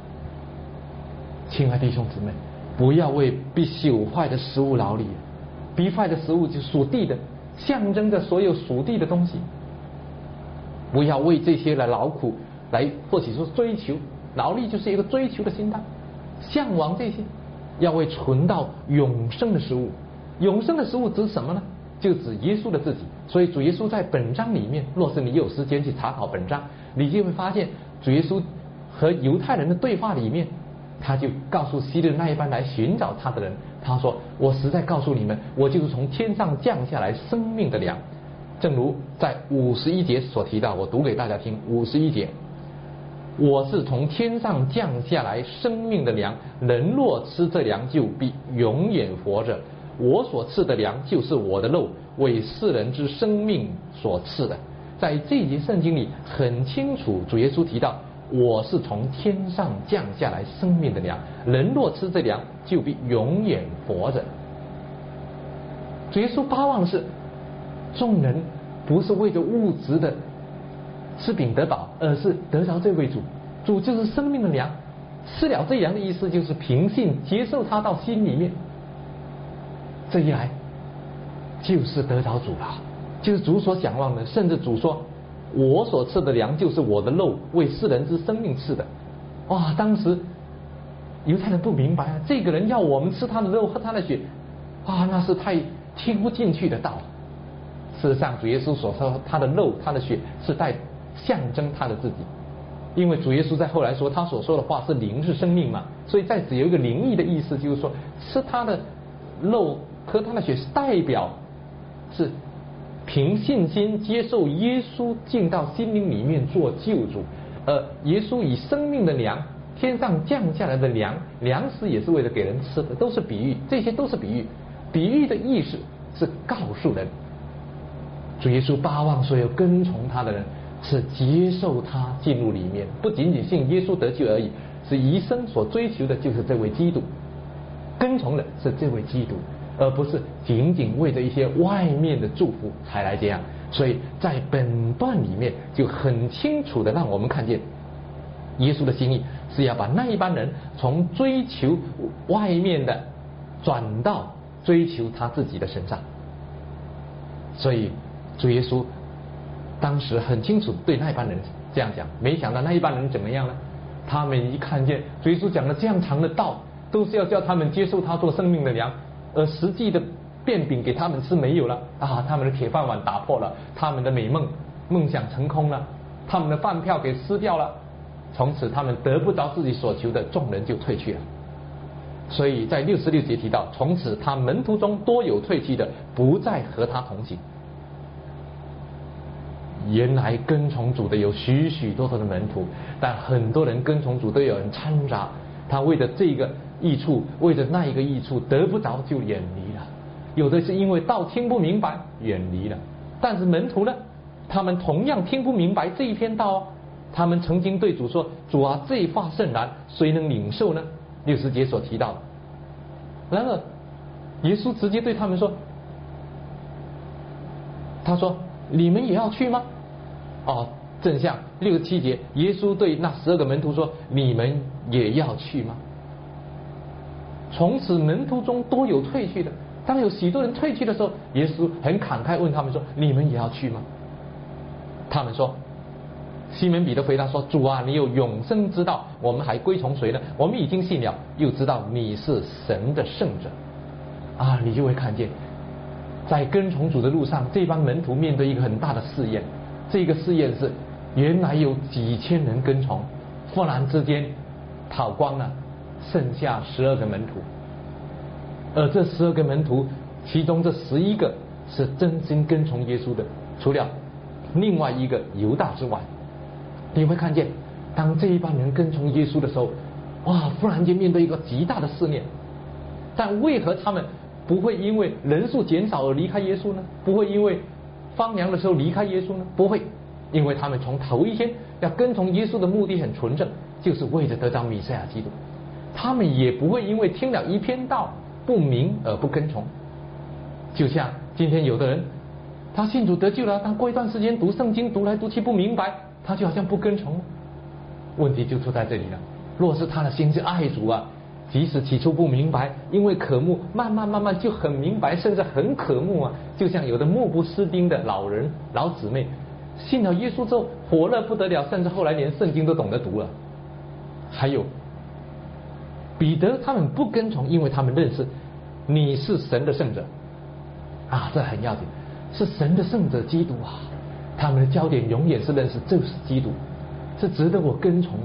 亲爱的弟兄姊妹，不要为必朽坏的食物劳力，必坏的食物就是属地的，象征着所有属地的东西。不要为这些来劳苦，来或者说追求，劳力就是一个追求的心态，向往这些。要为存到永生的食物。永生的食物指什么呢？就指耶稣的自己。所以主耶稣在本章里面，若是你有时间去查考本章，你就会发现主耶稣和犹太人的对话里面，他就告诉希律那一班来寻找他的人，他说：我实在告诉你们，我就是从天上降下来生命的粮。正如在51节所提到，我读给大家听。51节，我是从天上降下来生命的粮，人若吃这粮，就必永远活着。我所赐的粮就是我的肉，为世人之生命所赐的。在这一节圣经里很清楚，主耶稣提到我是从天上降下来生命的粮，人若吃这粮，就必永远活着。主耶稣巴望的是众人不是为着物质的吃饼得饱，而是得着这位主。主就是生命的粮，吃了这粮的意思就是凭信接受他到心里面，这一来就是得着主了，就是主所想望的。甚至主说，我所吃的粮就是我的肉，为世人之生命赐的。哇，当时犹太人不明白啊，这个人要我们吃他的肉喝他的血，啊，那是太听不进去的道。事实上主耶稣所说他的肉他的血是在象征他的自己，因为主耶稣在后来说他所说的话是灵是生命嘛，所以在此有一个灵异的意思，就是说吃他的肉喝他的血是代表是凭信心接受耶稣进到心灵里面做救主。耶稣以生命的粮，天上降下来的粮食也是为了给人吃的，都是比喻，这些都是比喻。比喻的意思是告诉人，主耶稣巴望所有跟从他的人是接受他进入里面，不仅仅信耶稣得救而已，是一生所追求的就是这位基督，跟从的是这位基督，而不是仅仅为着一些外面的祝福才来这样。所以在本段里面就很清楚的让我们看见，耶稣的心意是要把那一班人从追求外面的转到追求他自己的身上。所以主耶稣当时很清楚对那一班人这样讲，没想到那一班人怎么样呢？他们一看见主耶稣讲了这样长的道，都是要叫他们接受他做生命的粮，而实际的变饼给他们吃没有了啊，他们的铁饭碗打破了，他们的梦想成空了，他们的饭票给撕掉了，从此他们得不着自己所求的，众人就退去了。所以在66节提到，从此他门徒中多有退去的，不再和他同行。原来跟从主的有许许多多的门徒，但很多人跟从主都有人掺杂，他为了这个益处，为了那一个益处得不着就远离了。有的是因为道听不明白远离了，但是门徒呢，他们同样听不明白这一篇道哦。他们曾经对主说，主啊，这话甚然，谁能领受呢？60节所提到的。然而耶稣直接对他们说，他说你们也要去吗？哦，正像67节耶稣对那12个门徒说，你们也要去吗？从此门徒中多有退去的。当有许多人退去的时候，耶稣很慷慨问他们说，你们也要去吗？他们说，西门彼得回答说，主啊，你有永生之道，我们还归从谁呢？我们已经信了，又知道你是神的圣者。啊，你就会看见在跟从主的路上，这帮门徒面对一个很大的试验。这个试验是原来有几千人跟从， 忽然之间跑光了，剩下12个门徒。而这12个门徒，其中这11个是真心跟从耶稣的，除了另外一个犹大之外。你会看见，当这一帮人跟从耶稣的时候，哇，忽然间面对一个极大的试炼。但为何他们不会因为人数减少而离开耶稣呢？不会因为荒凉的时候离开耶稣呢？不会，因为他们从头一天要跟从耶稣的目的很纯正，就是为着得着弥赛亚基督。他们也不会因为听了一篇道不明而不跟从。就像今天有的人，他信主得救了，但过一段时间读圣经读来读去不明白，他就好像不跟从了。问题就出在这里了。若是他的心是爱主啊，即使起初不明白，因为渴慕，慢慢就很明白，甚至很渴慕啊。就像有的目不识丁的老人老姊妹，信了耶稣之后火热不得了，甚至后来连圣经都懂得读了。还有彼得他们不跟从，因为他们认识你是神的圣者啊，这很要紧，是神的圣者基督啊。他们的焦点永远是认识就是基督，是值得我跟从的。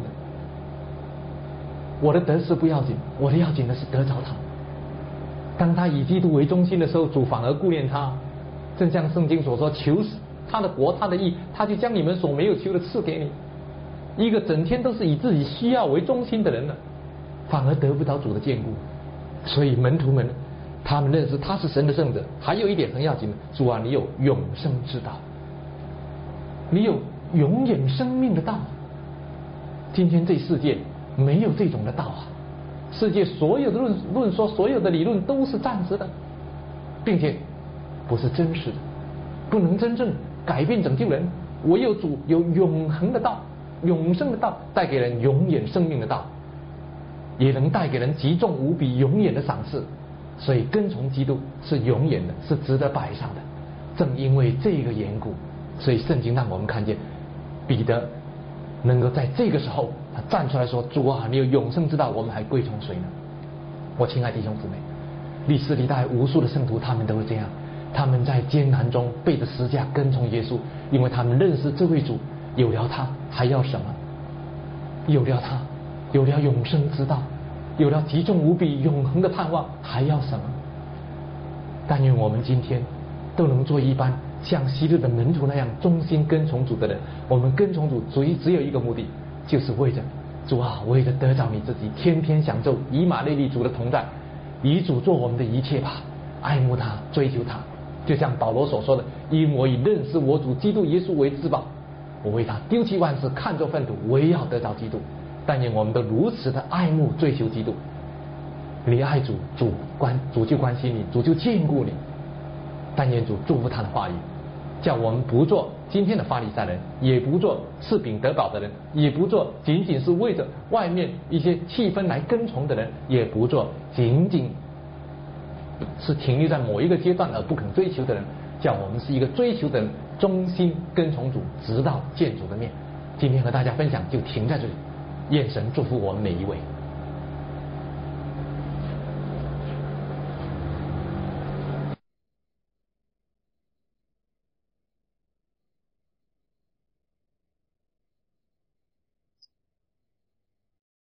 我的得失不要紧，我的要紧的是得着他。当他以基督为中心的时候，主反而顾念他。正像圣经所说，求他的国他的义，他就将你们所没有求的赐给你。一个整天都是以自己需要为中心的人呢，反而得不到主的眷顾。所以门徒们他们认识他是神的圣者。还有一点很要紧的，主啊，你有永生之道，你有永远生命的道。今天这世界没有这种的道啊！世界所有的论说，所有的理论都是暂时的，并且不是真实的，不能真正改变拯救人。唯有主有永恒的道，永生的道，带给人永远生命的道，也能带给人极重无比永远的赏赐。所以跟从基督是永远的，是值得摆上的。正因为这个缘故，所以圣经让我们看见彼得能够在这个时候他站出来说，主啊，你有永生之道，我们还归从谁呢？我亲爱的弟兄姊妹，历史历代无数的圣徒他们都是这样，他们在艰难中背着十字架跟从耶稣，因为他们认识这位主，有了他还要什么？有了他，有了永生之道，有了极重无比永恒的盼望，还要什么？但愿我们今天都能做一般像昔日的门徒那样忠心跟从主的人。我们跟从主只有一个目的，就是为着主啊，为着得着你自己，天天享受以马内利主的同在，以主做我们的一切吧，爱慕他，追求他。就像保罗所说的，因我以认识我主基督耶稣为至宝，我为他丢弃万事，看作粪土，唯要得着基督。但愿我们都如此的爱慕追求基督。你爱主，主就关心你，主就眷顾你。但愿主祝福他的话语，叫我们不做今天的法利赛人，也不做吃饼得饱的人，也不做仅仅是为着外面一些气氛来跟从的人，也不做仅仅是停留在某一个阶段而不肯追求的人。叫我们是一个追求的人，忠心跟从主，直到见主的面。今天和大家分享就停在这里，愿神祝福我们每一位。